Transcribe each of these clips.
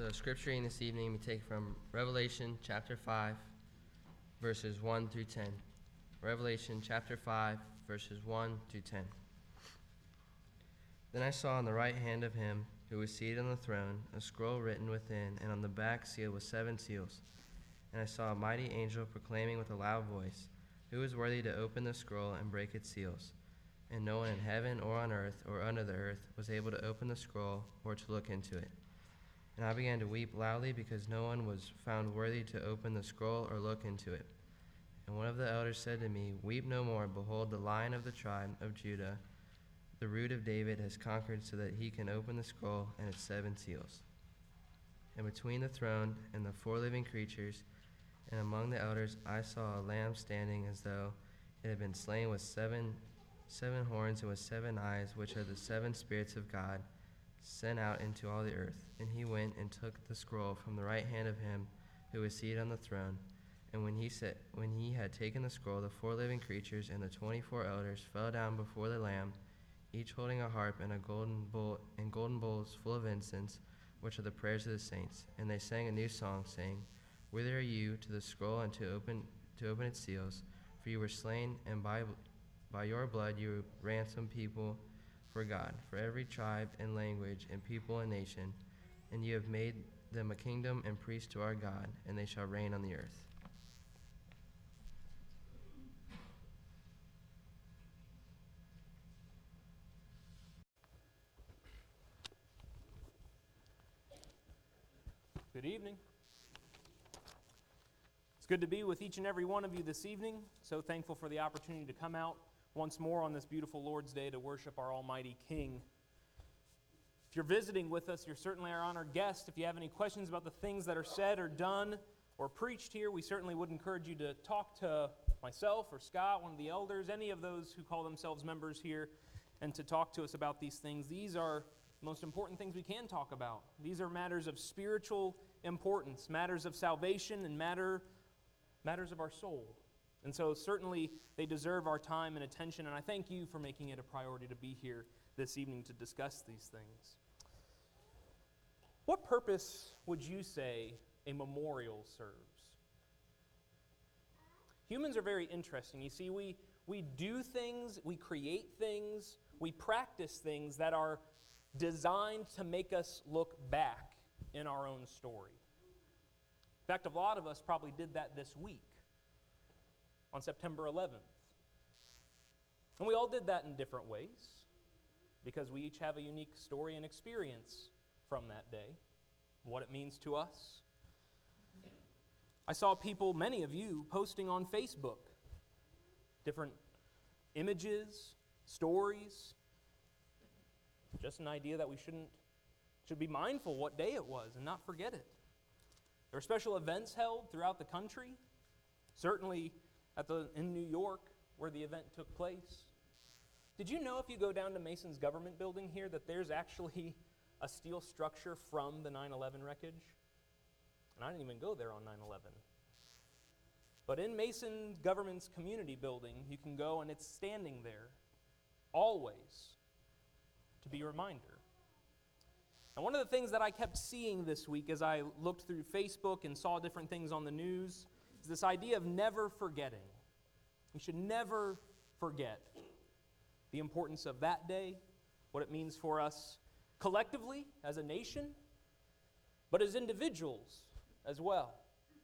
The scripture reading this evening we take from Revelation chapter 5, verses 1 through 10. Revelation chapter 5, verses 1 through 10. Then I saw on the right hand of him who was seated on the throne a scroll written within, and on the back sealed with 7 seals. And I saw a mighty angel proclaiming with a loud voice, "Who is worthy to open the scroll and break its seals?" And no one in heaven or on earth or under the earth was able to open the scroll or to look into it. And I began to weep loudly because no one was found worthy to open the scroll or look into it. And one of the elders said to me, "Weep no more. Behold, the Lion of the tribe of Judah, the Root of David, has conquered so that he can open the scroll and its 7 seals." And between the throne and the 4 living creatures and among the elders I saw a lamb standing as though it had been slain with seven horns and with 7 eyes, which are the 7 spirits of God sent out into all the earth. And he went and took the scroll from the right hand of him who was seated on the throne. And when he had taken the scroll, the 4 living creatures and the 24 elders fell down before the Lamb, each holding a harp and a golden bowl and golden bowls full of incense, which are the prayers of the saints. And they sang a new song, saying, "Worthy are you to the scroll and to open its seals, for you were slain, and by your blood you ransomed people for God, for every tribe and language and people and nation, and you have made them a kingdom and priests to our God, and they shall reign on the earth." Good evening. It's good to be with each and every one of you this evening. So thankful for the opportunity to come out once more on this beautiful Lord's Day to worship our Almighty King. If you're visiting with us, you're certainly our honored guest. If you have any questions about the things that are said or done or preached here, we certainly would encourage you to talk to myself or Scott, one of the elders, any of those who call themselves members here, and to talk to us about these things. These are the most important things we can talk about. These are matters of spiritual importance, matters of salvation, and matters of our soul. And so certainly they deserve our time and attention, and I thank you for making it a priority to be here this evening to discuss these things. What purpose would you say a memorial serves? Humans are very interesting. You see, we do things, we create things, we practice things that are designed to make us look back in our own story. In fact, a lot of us probably did that this week on September 11th. And we all did that in different ways because we each have a unique story and experience from that day, what it means to us. I saw people, many of you, posting on Facebook different images, stories, just an idea that we should be mindful what day it was and not forget it. There were special events held throughout the country, certainly in New York where the event took place. Did you know if you go down to Mason's government building here that there's actually a steel structure from the 9/11 wreckage? And I didn't even go there on 9/11. But in Mason government's community building, you can go and it's standing there always to be a reminder. And one of the things that I kept seeing this week as I looked through Facebook and saw different things on the news is this idea of never forgetting. We should never forget the importance of that day, what it means for us collectively as a nation, but as individuals as well.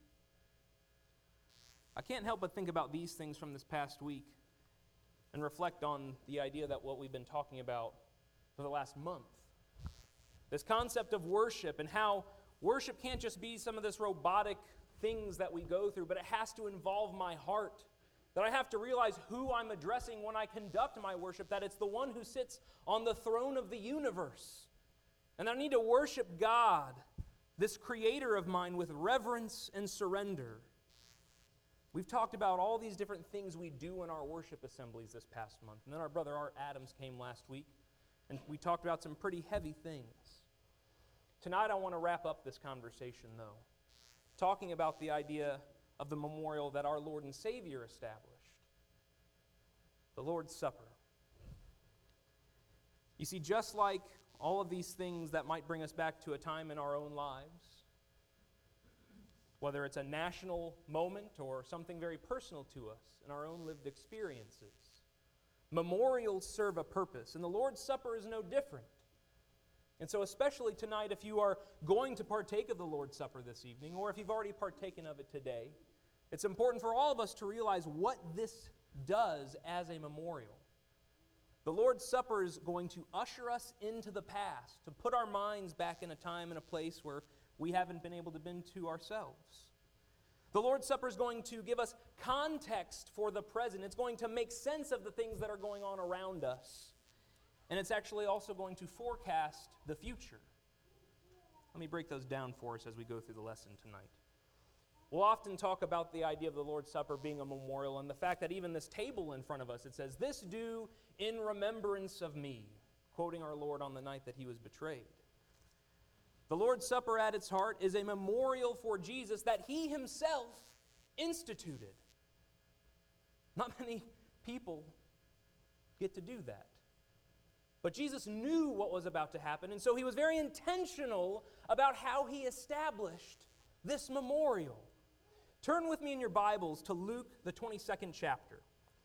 I can't help but think about these things from this past week and reflect on the idea that what we've been talking about for the last month. This concept of worship and how worship can't just be some of this robotic things that we go through, but it has to involve my heart. That I have to realize who I'm addressing when I conduct my worship, that it's the one who sits on the throne of the universe. And I need to worship God, this creator of mine, with reverence and surrender. We've talked about all these different things we do in our worship assemblies this past month. And then our brother Art Adams came last week, and we talked about some pretty heavy things. Tonight I want to wrap up this conversation, though, talking about the idea of the memorial that our Lord and Savior established, the Lord's Supper. You see, just like all of these things that might bring us back to a time in our own lives, whether it's a national moment or something very personal to us in our own lived experiences. Memorials serve a purpose, and the Lord's Supper is no different. And so especially tonight, if you are going to partake of the Lord's Supper this evening, or if you've already partaken of it today, it's important for all of us to realize what this does as a memorial. The Lord's Supper is going to usher us into the past, to put our minds back in a time and a place where we haven't been able to been to ourselves. The Lord's Supper is going to give us context for the present. It's going to make sense of the things that are going on around us. And it's actually also going to forecast the future. Let me break those down for us as we go through the lesson tonight. We'll often talk about the idea of the Lord's Supper being a memorial and the fact that even this table in front of us, it says, "This do in remembrance of me," quoting our Lord on the night that he was betrayed. The Lord's Supper at its heart is a memorial for Jesus that he himself instituted. Not many people get to do that. But Jesus knew what was about to happen, and so he was very intentional about how he established this memorial. Turn with me in your Bibles to Luke, the 22nd chapter.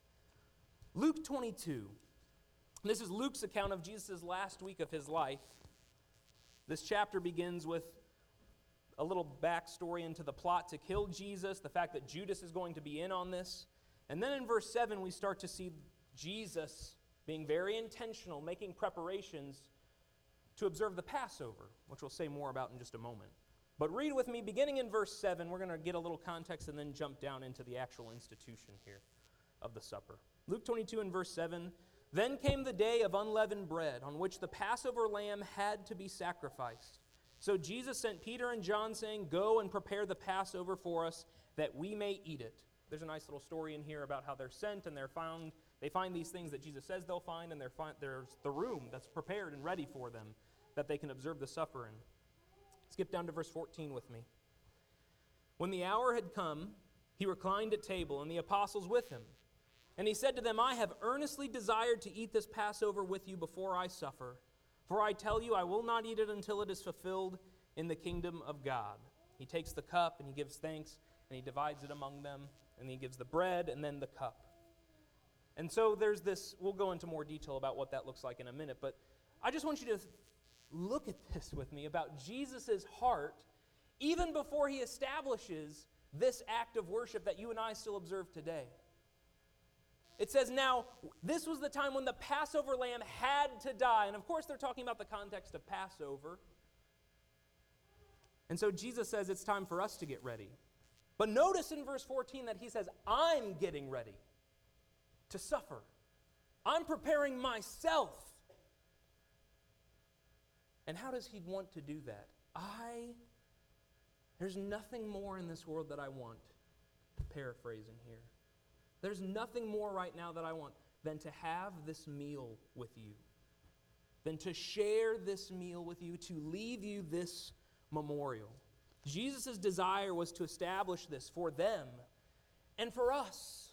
Luke 22. This is Luke's account of Jesus' last week of his life. This chapter begins with a little backstory into the plot to kill Jesus, the fact that Judas is going to be in on this. And then in verse 7, we start to see Jesus being very intentional, making preparations to observe the Passover, which we'll say more about in just a moment. But read with me, beginning in verse 7, we're going to get a little context and then jump down into the actual institution here of the supper. Luke 22 and verse 7, "Then came the day of unleavened bread, on which the Passover lamb had to be sacrificed. So Jesus sent Peter and John, saying, 'Go and prepare the Passover for us, that we may eat it.'" There's a nice little story in here about how they're sent and they find these things that Jesus says they'll find, and there's the room that's prepared and ready for them that they can observe the supper in. Skip down to verse 14 with me. "When the hour had come, he reclined at table, and the apostles with him. And he said to them, 'I have earnestly desired to eat this Passover with you before I suffer. For I tell you, I will not eat it until it is fulfilled in the kingdom of God.' He takes the cup, and he gives thanks, and he divides it among them, and he gives the bread and then the cup." And so there's this, we'll go into more detail about what that looks like in a minute, but I just want you to look at this with me about Jesus' heart, even before he establishes this act of worship that you and I still observe today. It says, now, this was the time when the Passover lamb had to die. And of course, they're talking about the context of Passover. And so Jesus says it's time for us to get ready. But notice in verse 14 that he says, "I'm getting ready to suffer. I'm preparing myself." And how does he want to do that? There's nothing more in this world that I want, paraphrasing here. There's nothing more right now that I want than to have this meal with you, than to share this meal with you, to leave you this memorial. Jesus' desire was to establish this for them and for us.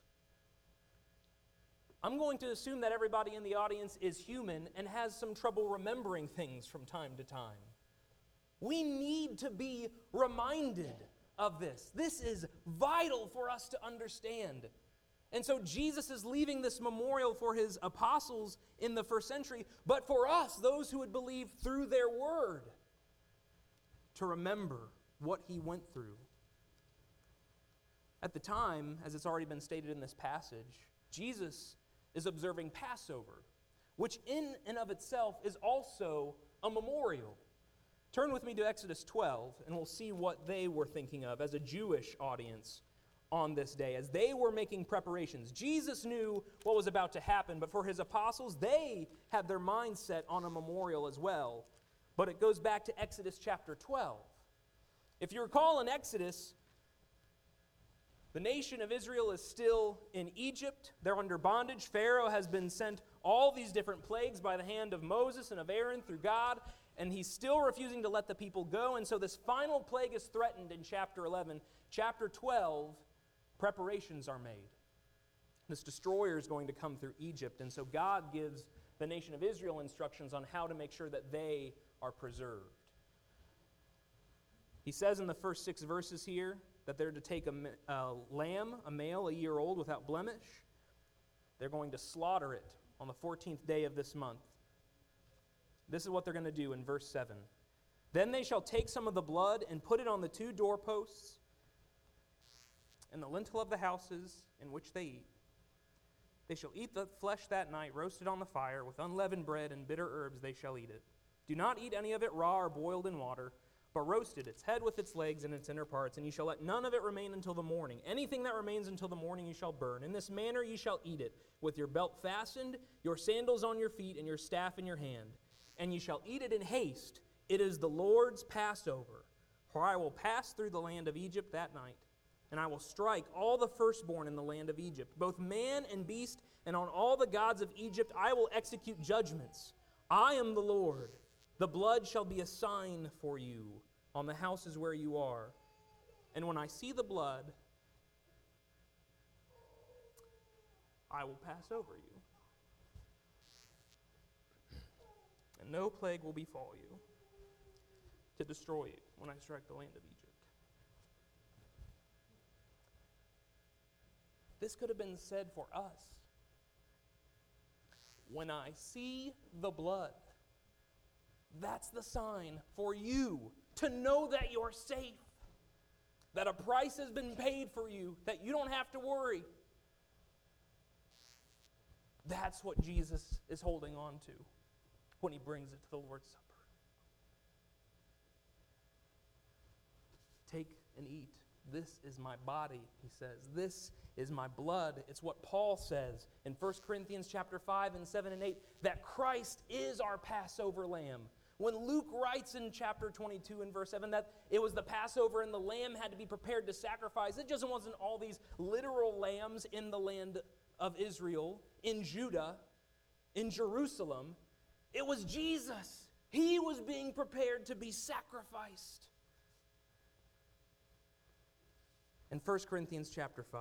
I'm going to assume that everybody in the audience is human and has some trouble remembering things from time to time. We need to be reminded of this. This is vital for us to understand. And so Jesus is leaving this memorial for his apostles in the first century, but for us, those who would believe through their word, to remember what he went through. At the time, as it's already been stated in this passage, Jesus is observing Passover, which in and of itself is also a memorial. Turn with me to Exodus 12, and we'll see what they were thinking of as a Jewish audience on this day, as they were making preparations. Jesus knew what was about to happen, but for his apostles, they had their mind set on a memorial as well. But it goes back to Exodus chapter 12. If you recall in Exodus, the nation of Israel is still in Egypt. They're under bondage. Pharaoh has been sent all these different plagues by the hand of Moses and of Aaron through God, and he's still refusing to let the people go. And so this final plague is threatened in chapter 11. Chapter 12, preparations are made. This destroyer is going to come through Egypt, and so God gives the nation of Israel instructions on how to make sure that they are preserved. He says in the first 6 verses here that they're to take a lamb, a male, a year old, without blemish. They're going to slaughter it on the 14th day of this month. This is what they're going to do in verse 7. Then they shall take some of the blood and put it on the 2 doorposts and the lintel of the houses in which they eat. They shall eat the flesh that night, roasted on the fire, with unleavened bread and bitter herbs they shall eat it. Do not eat any of it raw or boiled in water, but roasted, its head with its legs and its inner parts, and you shall let none of it remain until the morning. Anything that remains until the morning you shall burn. In this manner you shall eat it, with your belt fastened, your sandals on your feet, and your staff in your hand. And you shall eat it in haste. It is the Lord's Passover. For I will pass through the land of Egypt that night, and I will strike all the firstborn in the land of Egypt, both man and beast, and on all the gods of Egypt I will execute judgments. I am the Lord. The blood shall be a sign for you on the houses where you are. And when I see the blood, I will pass over you. And no plague will befall you to destroy you when I strike the land of Egypt. This could have been said for us. When I see the blood, that's the sign for you to know that you're safe, that a price has been paid for you, that you don't have to worry. That's what Jesus is holding on to when he brings it to the Lord's Supper. Take and eat. This is my body, he says. This is my blood. It's what Paul says in 1 Corinthians chapter 5 and 7 and 8, that Christ is our Passover lamb. When Luke writes in chapter 22 and verse 7 that it was the Passover and the lamb had to be prepared to sacrifice, it just wasn't all these literal lambs in the land of Israel, in Judah, in Jerusalem. It was Jesus. He was being prepared to be sacrificed. In 1 Corinthians chapter 5,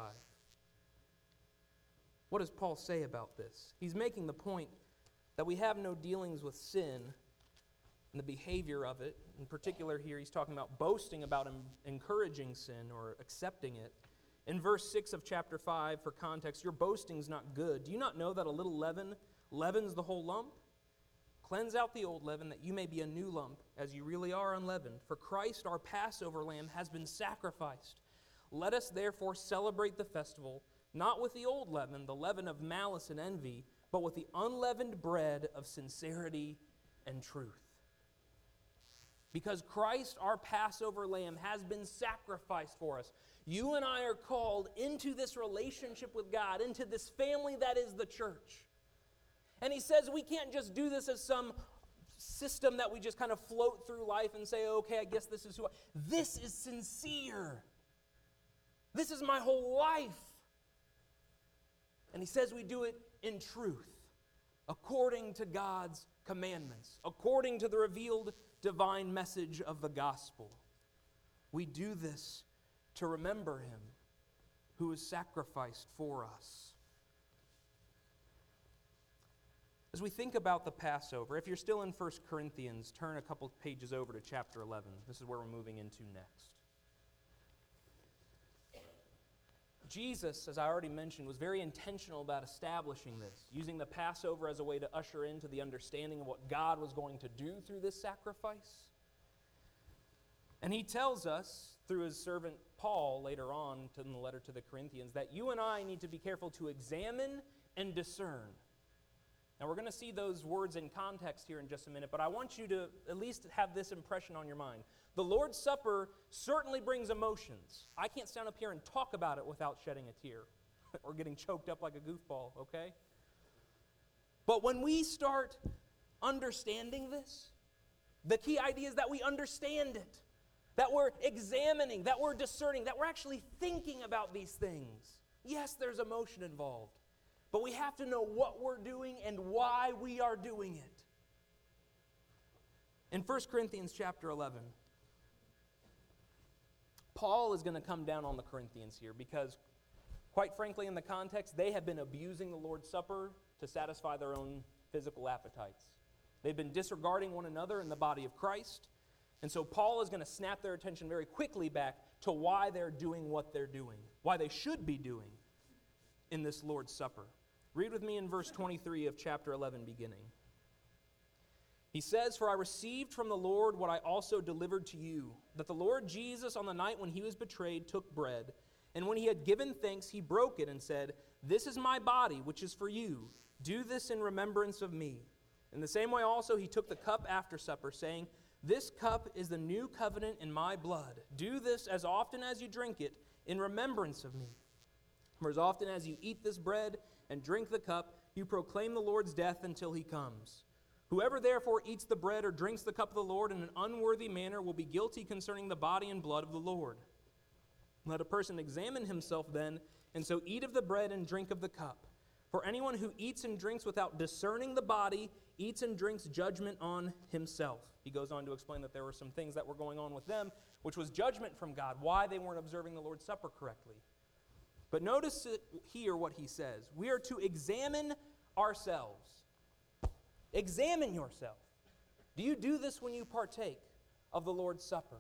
what does Paul say about this? He's making the point that we have no dealings with sin and the behavior of it. In particular here, he's talking about boasting about encouraging sin or accepting it. In verse 6 of chapter 5, for context, your boasting's not good. Do you not know that a little leaven leavens the whole lump? Cleanse out the old leaven, that you may be a new lump, as you really are unleavened. For Christ, our Passover lamb, has been sacrificed. Let us therefore celebrate the festival, not with the old leaven, the leaven of malice and envy, but with the unleavened bread of sincerity and truth. Because Christ, our Passover lamb, has been sacrificed for us. You and I are called into this relationship with God, into this family that is the church. And he says we can't just do this as some system that we just kind of float through life and say, okay, I guess this is who I am. This is sincere. This is my whole life. And he says we do it in truth, according to God's commandments, according to the revealed divine message of the gospel. We do this to remember him who is sacrificed for us. As we think about the Passover, if you're still in 1 Corinthians, turn a couple pages over to chapter 11. This is where we're moving into next. Jesus, as I already mentioned, was very intentional about establishing this, using the Passover as a way to usher into the understanding of what God was going to do through this sacrifice. And he tells us, through his servant Paul later on in the letter to the Corinthians, that you and I need to be careful to examine and discern. Now, we're going to see those words in context here in just a minute, but I want you to at least have this impression on your mind. The Lord's Supper certainly brings emotions. I can't stand up here and talk about it without shedding a tear or getting choked up like a goofball, okay? But when we start understanding this, the key idea is that we understand it, that we're examining, that we're discerning, that we're actually thinking about these things. Yes, there's emotion involved. But we have to know what we're doing and why we are doing it. In 1 Corinthians chapter 11, Paul is going to come down on the Corinthians here because, quite frankly, in the context, they have been abusing the Lord's Supper to satisfy their own physical appetites. They've been disregarding one another in the body of Christ. And so Paul is going to snap their attention very quickly back to why they're doing what they're doing, why they should be doing in this Lord's Supper. Read with me in verse 23 of chapter 11 beginning. He says, "For I received from the Lord what I also delivered to you, that the Lord Jesus on the night when he was betrayed took bread, and when he had given thanks, he broke it and said, 'This is my body, which is for you. Do this in remembrance of me.' In the same way also he took the cup after supper, saying, 'This cup is the new covenant in my blood. Do this as often as you drink it in remembrance of me. For as often as you eat this bread and drink the cup, you proclaim the Lord's death until he comes. Whoever therefore eats the bread or drinks the cup of the Lord in an unworthy manner will be guilty concerning the body and blood of the Lord. Let a person examine himself then, and so eat of the bread and drink of the cup. For anyone who eats and drinks without discerning the body eats and drinks judgment on himself.'" He goes on to explain that there were some things that were going on with them, which was judgment from God, why they weren't observing the Lord's Supper correctly. But notice here what he says. We are to examine ourselves. Examine yourself. Do you do this when you partake of the Lord's Supper?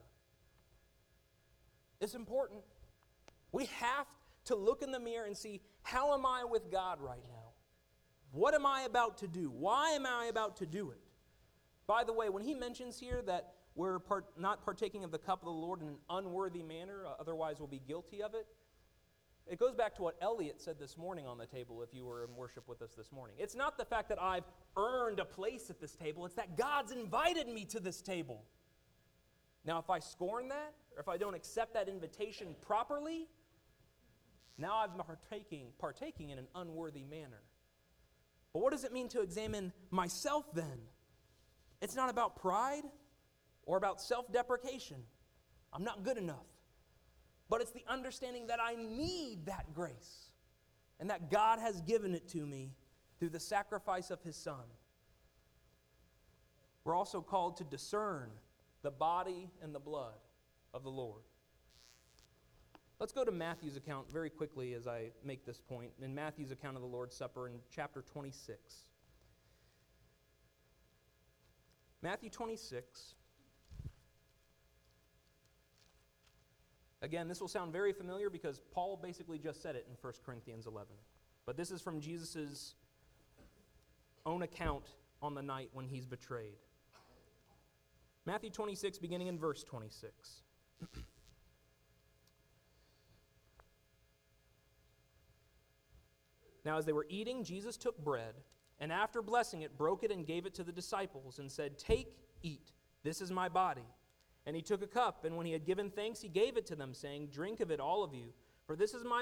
It's important. We have to look in the mirror and see, how am I with God right now? What am I about to do? Why am I about to do it? By the way, when he mentions here that we're not partaking of the cup of the Lord in an unworthy manner, otherwise we'll be guilty of it, it goes back to what Elliot said this morning on the table, if you were in worship with us this morning. It's not the fact that I've earned a place at this table, it's that God's invited me to this table. Now, if I scorn that, or if I don't accept that invitation properly, now I'm partaking in an unworthy manner. But what does it mean to examine myself then? It's not about pride or about self-deprecation. I'm not good enough. But it's the understanding that I need that grace and that God has given it to me through the sacrifice of his Son. We're also called to discern the body and the blood of the Lord. Let's go to Matthew's account very quickly as I make this point. In Matthew's account of the Lord's Supper in chapter 26. Matthew 26. Again, this will sound very familiar because Paul basically just said it in 1 Corinthians 11. But this is from Jesus' own account on the night when he's betrayed. Matthew 26, beginning in verse 26. "Now as they were eating, Jesus took bread, and after blessing it, broke it and gave it to the disciples, and said, 'Take, eat, this is my body.' And he took a cup, and when he had given thanks, he gave it to them, saying, 'Drink of it, all of you, for this is my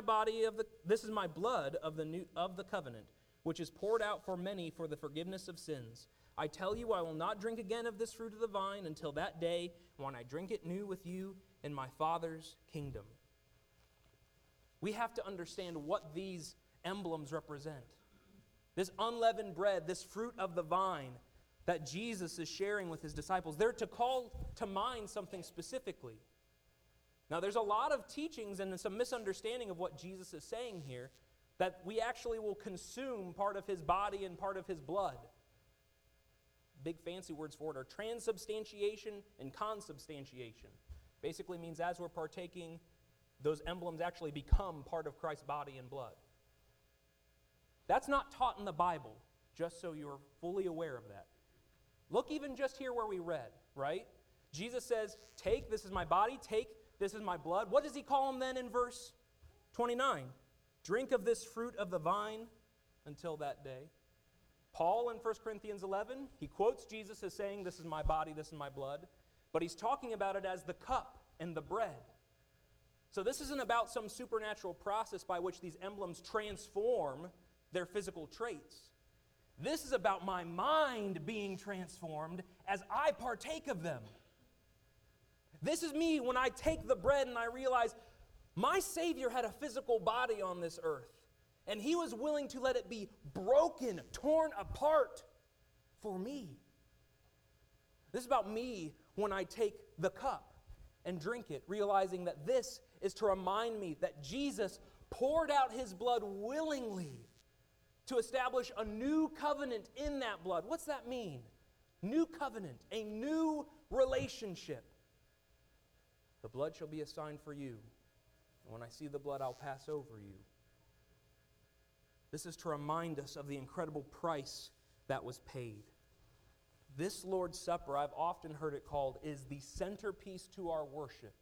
blood of the covenant, which is poured out for many for the forgiveness of sins. I tell you, I will not drink again of this fruit of the vine until that day when I drink it new with you in my Father's kingdom.'" We have to understand what these emblems represent. This unleavened bread, this fruit of the vine that Jesus is sharing with his disciples, they're to call to mind something specifically. Now, there's a lot of teachings and some misunderstanding of what Jesus is saying here, that we actually will consume part of his body and part of his blood. Big fancy words for it are transubstantiation and consubstantiation. Basically means as we're partaking, those emblems actually become part of Christ's body and blood. That's not taught in the Bible, just so you're fully aware of that. Look even just here where we read, right? Jesus says, "Take, this is my body. Take, this is my blood." What does he call them then in verse 29? "Drink of this fruit of the vine until that day." Paul in 1 Corinthians 11, he quotes Jesus as saying, "This is my body, this is my blood." But he's talking about it as the cup and the bread. So this isn't about some supernatural process by which these emblems transform their physical traits. This is about my mind being transformed as I partake of them. This is me when I take the bread and I realize my Savior had a physical body on this earth, and he was willing to let it be broken, torn apart for me. This is about me when I take the cup and drink it, realizing that this is to remind me that Jesus poured out his blood willingly to establish a new covenant in that blood. What's that mean? New covenant, a new relationship. The blood shall be a sign for you. And when I see the blood, I'll pass over you. This is to remind us of the incredible price that was paid. This Lord's Supper, I've often heard it called, is the centerpiece to our worship.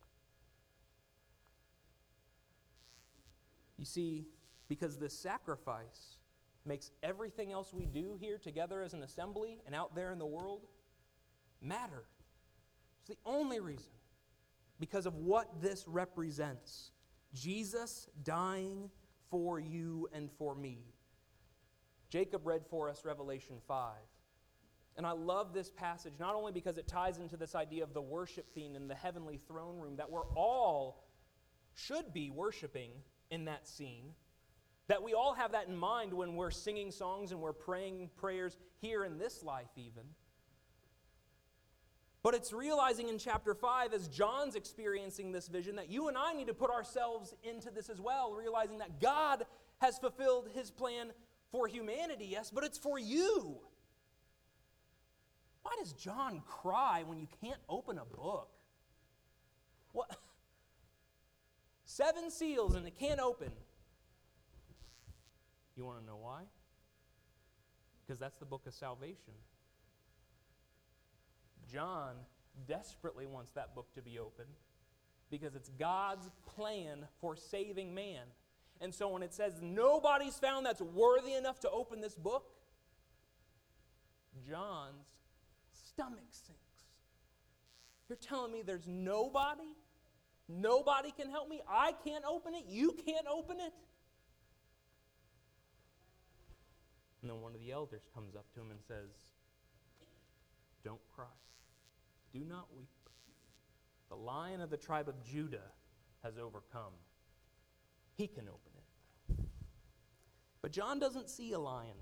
You see, because this sacrifice makes everything else we do here together as an assembly and out there in the world matter. It's the only reason. Because of what this represents. Jesus dying for you and for me. Jacob read for us Revelation 5. And I love this passage, not only because it ties into this idea of the worship theme in the heavenly throne room, that we're all should be worshiping in that scene, that we all have that in mind when we're singing songs and we're praying prayers here in this life even. But it's realizing in chapter 5, as John's experiencing this vision, that you and I need to put ourselves into this as well, realizing that God has fulfilled his plan for humanity, yes, but it's for you. Why does John cry when you can't open a book? What? 7 seals and it can't open. You want to know why? Because that's the book of salvation. John desperately wants that book to be open because it's God's plan for saving man. And so when it says nobody's found that's worthy enough to open this book, John's stomach sinks. You're telling me there's nobody? Nobody can help me? I can't open it? You can't open it? And then one of the elders comes up to him and says, don't cry. Do not weep. The Lion of the tribe of Judah has overcome. He can open it. But John doesn't see a lion.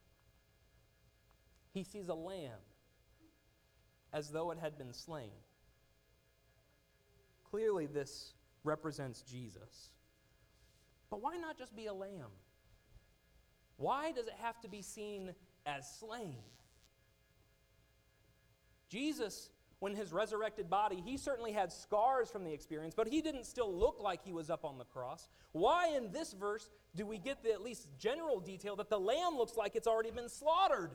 He sees a lamb as though it had been slain. Clearly this represents Jesus. But why not just be a lamb? Why does it have to be seen as slain? Jesus, when his resurrected body, he certainly had scars from the experience, but he didn't still look like he was up on the cross. Why in this verse do we get the at least general detail that the lamb looks like it's already been slaughtered?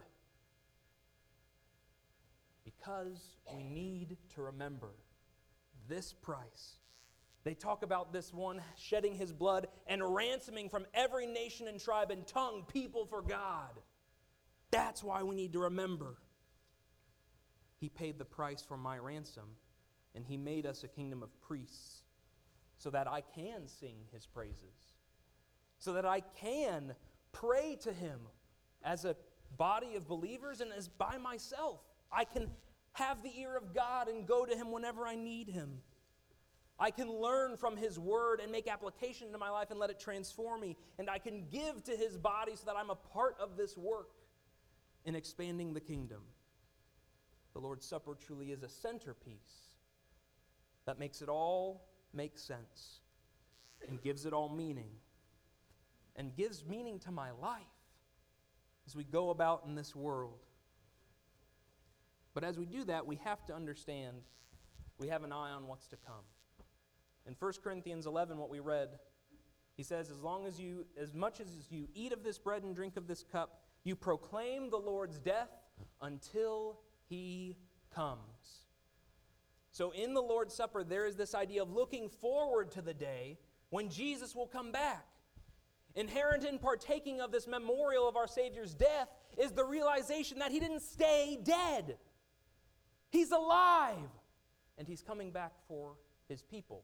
Because we need to remember this price. They talk about this one shedding his blood and ransoming from every nation and tribe and tongue people for God. That's why we need to remember. He paid the price for my ransom, and he made us a kingdom of priests so that I can sing his praises, so that I can pray to him as a body of believers and as by myself. I can have the ear of God and go to him whenever I need him. I can learn from his word and make application into my life and let it transform me. And I can give to his body so that I'm a part of this work in expanding the kingdom. The Lord's Supper truly is a centerpiece that makes it all make sense and gives it all meaning and gives meaning to my life as we go about in this world. But as we do that, we have to understand we have an eye on what's to come. In 1 Corinthians 11, what we read, he says, as much as you eat of this bread and drink of this cup, you proclaim the Lord's death until he comes. So in the Lord's Supper, there is this idea of looking forward to the day when Jesus will come back. Inherent in partaking of this memorial of our Savior's death is the realization that he didn't stay dead. He's alive, and he's coming back for his people.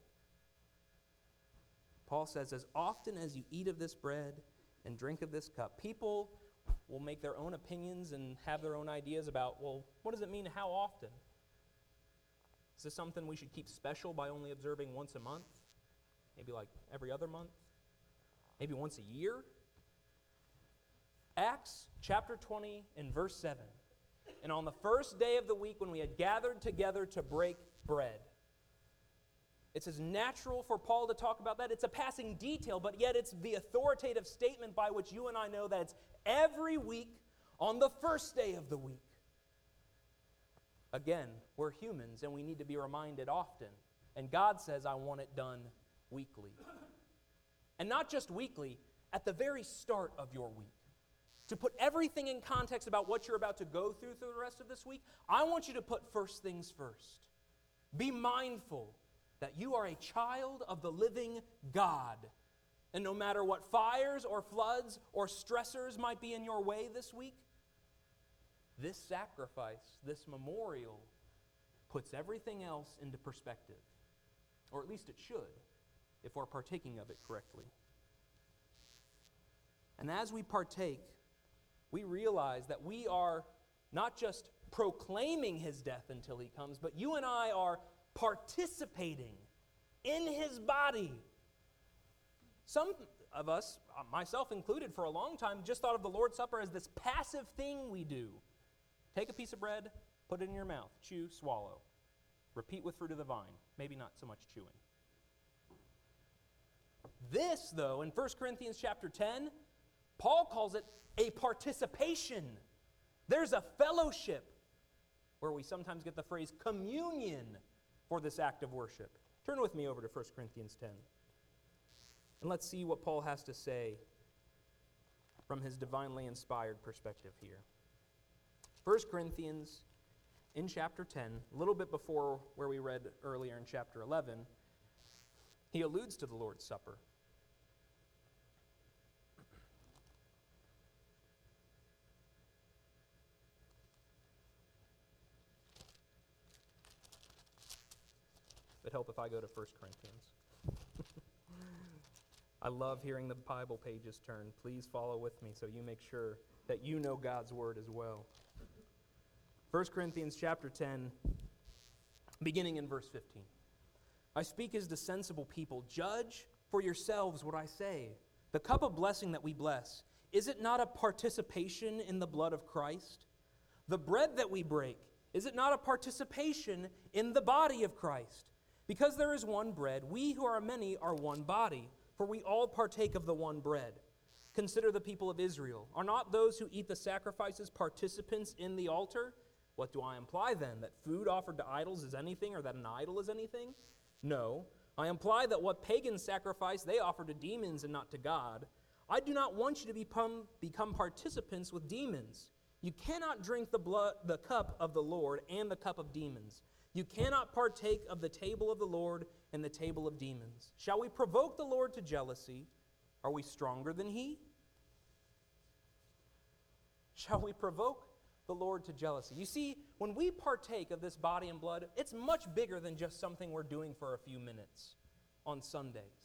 Paul says, as often as you eat of this bread and drink of this cup, people will make their own opinions and have their own ideas about, well, what does it mean, how often? Is this something we should keep special by only observing once a month? Maybe like every other month? Maybe once a year? Acts chapter 20 and verse 7. And on the first day of the week when we had gathered together to break bread, It's as natural for Paul to talk about that. It's a passing detail, but yet it's the authoritative statement by which you and I know that it's every week on the first day of the week. Again, we're humans and we need to be reminded often. And God says, I want it done weekly. And not just weekly, at the very start of your week. To put everything in context about what you're about to go through the rest of this week, I want you to put first things first. Be mindful that you are a child of the living God. And no matter what fires or floods or stressors might be in your way this week, this sacrifice, this memorial, puts everything else into perspective. Or at least it should, if we're partaking of it correctly. And as we partake, we realize that we are not just proclaiming his death until he comes, but you and I are participating in his body. Some of us, myself included for a long time, just thought of the Lord's Supper as this passive thing we do. Take a piece of bread, put it in your mouth, chew, swallow. Repeat with fruit of the vine. Maybe not so much chewing. This, though, in 1 Corinthians chapter 10, Paul calls it a participation. There's a fellowship, where we sometimes get the phrase communion for this act of worship. Turn with me over to 1 Corinthians 10. And let's see what Paul has to say from his divinely inspired perspective here. 1 Corinthians in chapter 10, a little bit before where we read earlier in chapter 11, he alludes to the Lord's Supper. It'd help if I go to 1 Corinthians. I love hearing the Bible pages turn. Please follow with me so you make sure that you know God's word as well. 1 Corinthians chapter 10, beginning in verse 15. I speak as to sensible people. Judge for yourselves what I say. The cup of blessing that we bless, is it not a participation in the blood of Christ? The bread that we break, is it not a participation in the body of Christ? Because there is one bread, we who are many are one body, for we all partake of the one bread. Consider the people of Israel. Are not those who eat the sacrifices participants in the altar? What do I imply then? That food offered to idols is anything, or that an idol is anything? No. I imply that what pagans sacrifice they offer to demons and not to God. I do not want you to become participants with demons. You cannot drink the cup of the Lord and the cup of demons. You cannot partake of the table of the Lord and the table of demons. Shall we provoke the Lord to jealousy? Are we stronger than he? Shall we provoke the Lord to jealousy? You see, when we partake of this body and blood, it's much bigger than just something we're doing for a few minutes on Sundays.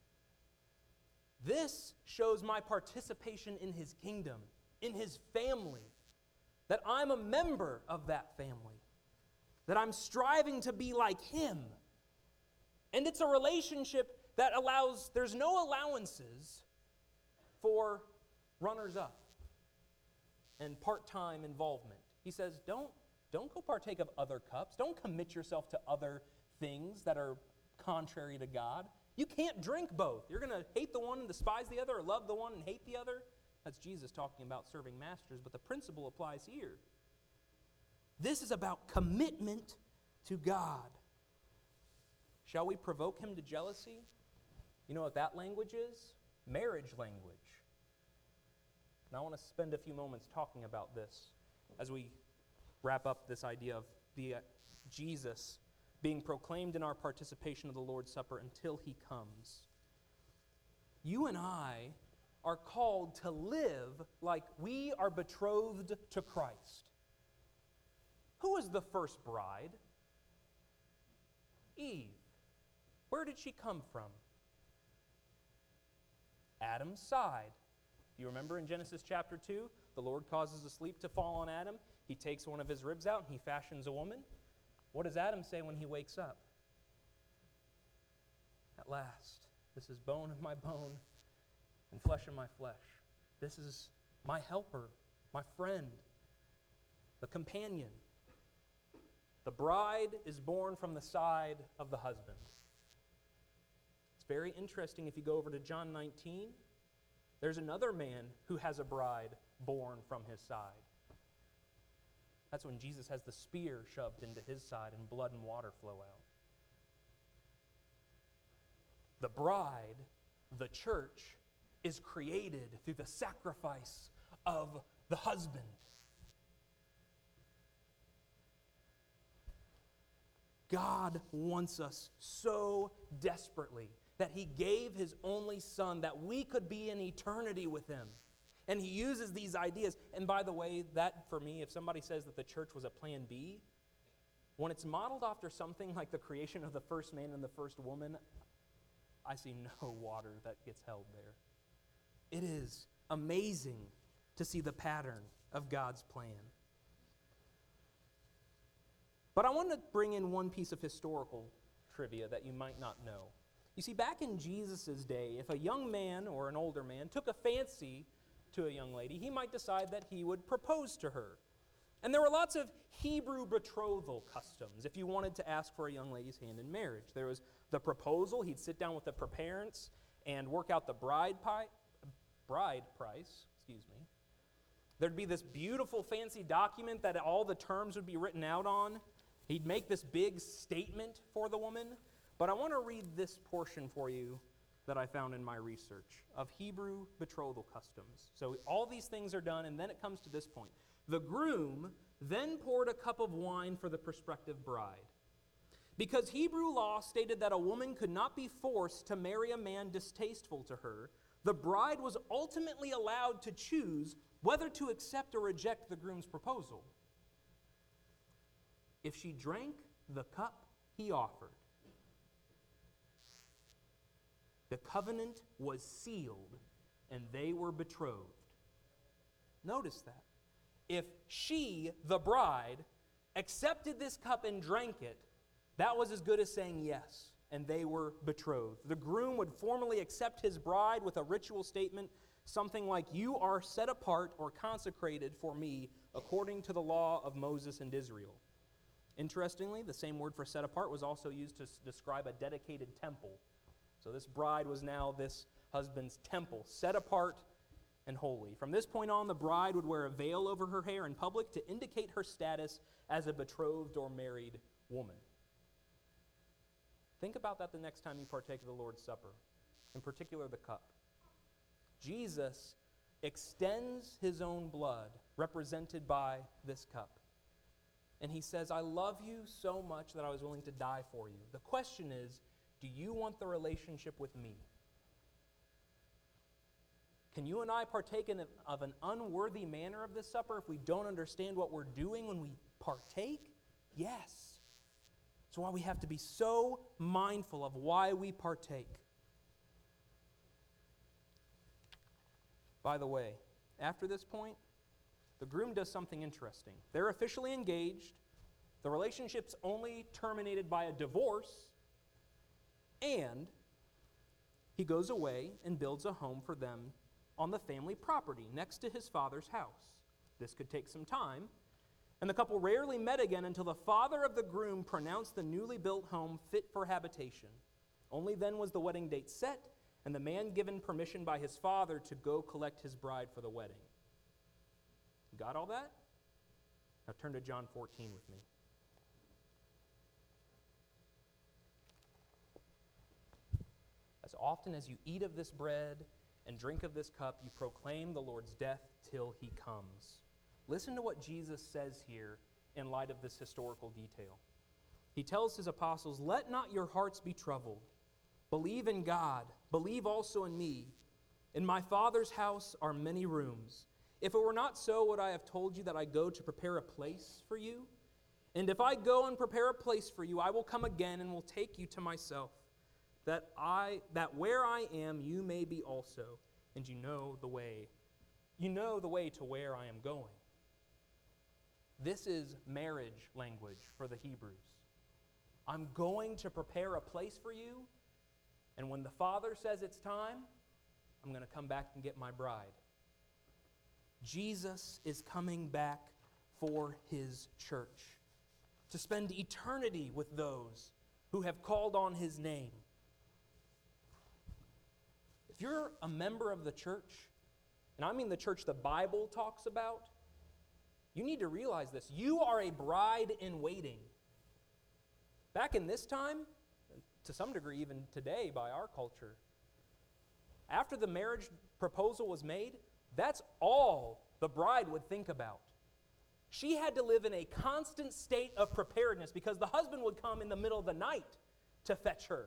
This shows my participation in his kingdom, in his family, that I'm a member of that family, that I'm striving to be like him. And it's a relationship that there's no allowances for runners-up and part-time involvement. He says, don't go partake of other cups. Don't commit yourself to other things that are contrary to God. You can't drink both. You're going to hate the one and despise the other, or love the one and hate the other. That's Jesus talking about serving masters, but the principle applies here. This is about commitment to God. Shall we provoke him to jealousy? You know what that language is? Marriage language. And I want to spend a few moments talking about this as we wrap up this idea of Jesus being proclaimed in our participation of the Lord's Supper until he comes. You and I are called to live like we are betrothed to Christ. Who was the first bride? Eve. Where did she come from? Adam's side. You remember in Genesis chapter 2, the Lord causes a sleep to fall on Adam. He takes one of his ribs out and he fashions a woman. What does Adam say when he wakes up? At last, this is bone of my bone and flesh of my flesh. This is my helper, my friend, the companion. The bride is born from the side of the husband. very interesting if you go over to John 19. There's another man who has a bride born from his side. That's when Jesus has the spear shoved into his side and blood and water flow out. The bride, the church, is created through the sacrifice of the husband. God wants us so desperately that he gave his only son that we could be in eternity with him. And he uses these ideas. And by the way, that for me, if somebody says that the church was a plan B, when it's modeled after something like the creation of the first man and the first woman, I see no water that gets held there. It is amazing to see the pattern of God's plan. But I want to bring in one piece of historical trivia that you might not know. You see, back in Jesus' day, if a young man or an older man took a fancy to a young lady, he might decide that he would propose to her. And there were lots of Hebrew betrothal customs if you wanted to ask for a young lady's hand in marriage. There was the proposal. He'd sit down with the parents and work out the bride price. There'd be this beautiful fancy document that all the terms would be written out on. He'd make this big statement for the woman. But I want to read this portion for you that I found in my research of Hebrew betrothal customs. So all these things are done, and then it comes to this point. The groom then poured a cup of wine for the prospective bride. Because Hebrew law stated that a woman could not be forced to marry a man distasteful to her, the bride was ultimately allowed to choose whether to accept or reject the groom's proposal. If she drank the cup he offered, the covenant was sealed and they were betrothed. Notice that. If she, the bride, accepted this cup and drank it, that was as good as saying yes, and they were betrothed. The groom would formally accept his bride with a ritual statement, something like, "You are set apart or consecrated for me according to the law of Moses and Israel." Interestingly, the same word for set apart was also used to describe a dedicated temple. So this bride was now this husband's temple, set apart and holy. From this point on, the bride would wear a veil over her hair in public to indicate her status as a betrothed or married woman. Think about that the next time you partake of the Lord's Supper, in particular the cup. Jesus extends his own blood, represented by this cup. And he says, "I love you so much that I was willing to die for you." The question is, do you want the relationship with me? Can you and I partake of an unworthy manner of this supper if we don't understand what we're doing when we partake? Yes. That's why we have to be so mindful of why we partake. By the way, after this point, the groom does something interesting. They're officially engaged. The relationship's only terminated by a divorce. And he goes away and builds a home for them on the family property next to his father's house. This could take some time, and the couple rarely met again until the father of the groom pronounced the newly built home fit for habitation. Only then was the wedding date set, and the man given permission by his father to go collect his bride for the wedding. Got all that? Now turn to John 14 with me. As often as you eat of this bread and drink of this cup, you proclaim the Lord's death till he comes. Listen to what Jesus says here in light of this historical detail. He tells his apostles, "Let not your hearts be troubled. Believe in God. Believe also in me. In my Father's house are many rooms. If it were not so, would I have told you that I go to prepare a place for you? And if I go and prepare a place for you, I will come again and will take you to myself, that where I am you may be also, and you know the way to where I am going." This is marriage language for the Hebrews. I'm going to prepare a place for you, and when the Father says it's time, I'm going to come back and get my bride. Jesus is coming back for his church to spend eternity with those who have called on his name. you're a member of the church, and I mean the church the Bible talks about, you need to realize this. You are a bride in waiting. Back in this time, to some degree even today by our culture, after the marriage proposal was made, that's all the bride would think about. She had to live in a constant state of preparedness because the husband would come in the middle of the night to fetch her.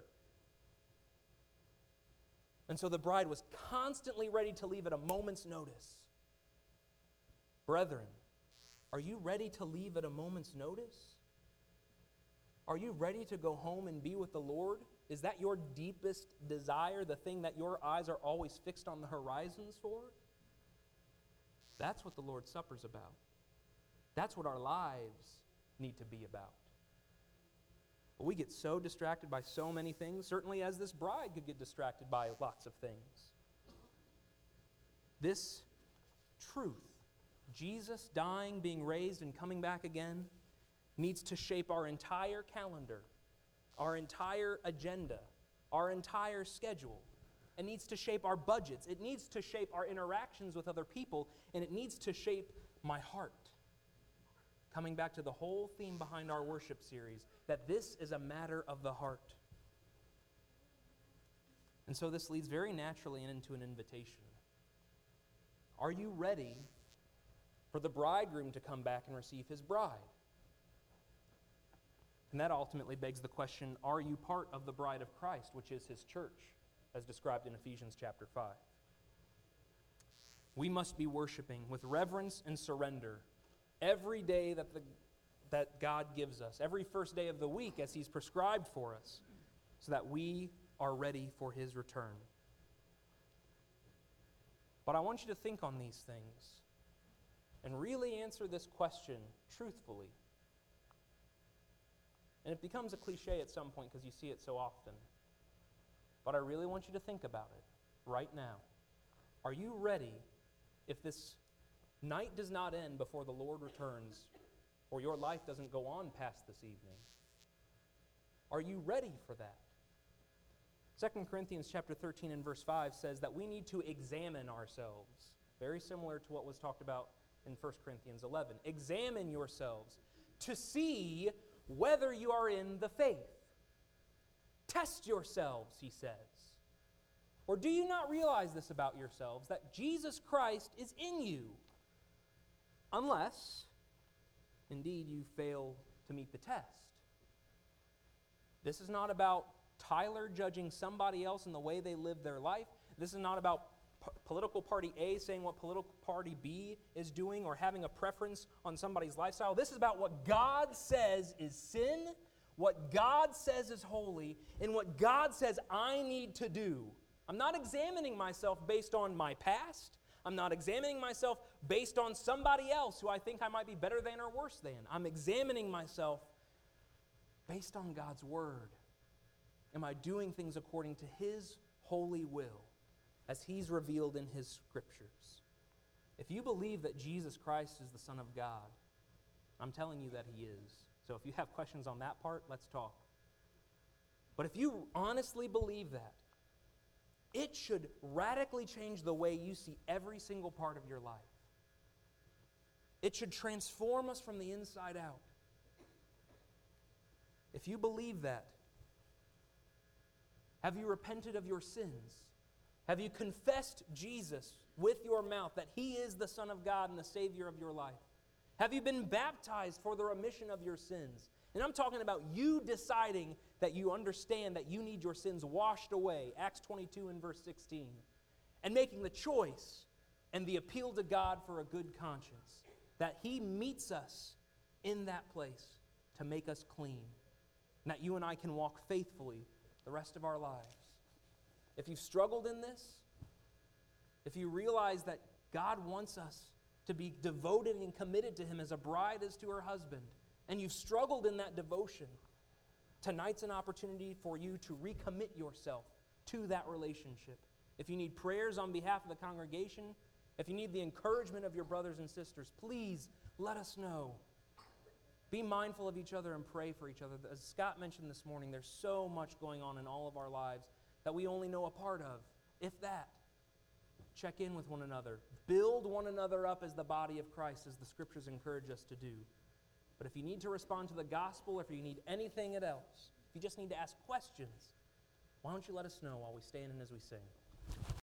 And so the bride was constantly ready to leave at a moment's notice. Brethren, are you ready to leave at a moment's notice? Are you ready to go home and be with the Lord? Is that your deepest desire, the thing that your eyes are always fixed on the horizons for? That's what the Lord's Supper's about. That's what our lives need to be about. But we get so distracted by so many things, certainly as this bride could get distracted by lots of things. This truth, Jesus dying, being raised, and coming back again, needs to shape our entire calendar, our entire agenda, our entire schedule. It needs to shape our budgets. It needs to shape our interactions with other people, and it needs to shape my heart. Coming back to the whole theme behind our worship series, that this is a matter of the heart. And so this leads very naturally into an invitation. Are you ready for the bridegroom to come back and receive his bride? And that ultimately begs the question, are you part of the bride of Christ, which is his church, as described in Ephesians chapter 5? We must be worshiping with reverence and surrender every day that God gives us, every first day of the week as he's prescribed for us, so that we are ready for his return. But I want you to think on these things and really answer this question truthfully. And it becomes a cliche at some point because you see it so often. But I really want you to think about it right now. Are you ready if this night does not end before the Lord returns, or your life doesn't go on past this evening? Are you ready for that? 2 Corinthians chapter 13 and verse 5 says that we need to examine ourselves. Very similar to what was talked about in 1 Corinthians 11. Examine yourselves to see whether you are in the faith. Test yourselves, he says. Or do you not realize this about yourselves, that Jesus Christ is in you? Unless, indeed, you fail to meet the test. This is not about Tyler judging somebody else in the way they live their life. This is not about political party A saying what political party B is doing or having a preference on somebody's lifestyle. This is about what God says is sin, what God says is holy, and what God says I need to do. I'm not examining myself based on my past. I'm not examining myself based on somebody else who I think I might be better than or worse than. I'm examining myself based on God's word. Am I doing things according to his holy will as he's revealed in his scriptures? If you believe that Jesus Christ is the Son of God, I'm telling you that he is. So if you have questions on that part, let's talk. But if you honestly believe that, it should radically change the way you see every single part of your life. It should transform us from the inside out. If you believe that, have you repented of your sins? Have you confessed Jesus with your mouth that he is the Son of God and the Savior of your life? Have you been baptized for the remission of your sins? And I'm talking about you deciding that you understand that you need your sins washed away, Acts 22 and verse 16, and making the choice and the appeal to God for a good conscience, that he meets us in that place to make us clean, and that you and I can walk faithfully the rest of our lives. If you've struggled in this, if you realize that God wants us to be devoted and committed to him as a bride is to her husband, and you've struggled in that devotion, tonight's an opportunity for you to recommit yourself to that relationship. If you need prayers on behalf of the congregation, if you need the encouragement of your brothers and sisters, please let us know. Be mindful of each other and pray for each other. As Scott mentioned this morning, there's so much going on in all of our lives that we only know a part of. if that. Check in with one another. Build one another up as the body of Christ, as the Scriptures encourage us to do. But if you need to respond to the gospel, or if you need anything else, if you just need to ask questions, why don't you let us know while we stand and as we sing?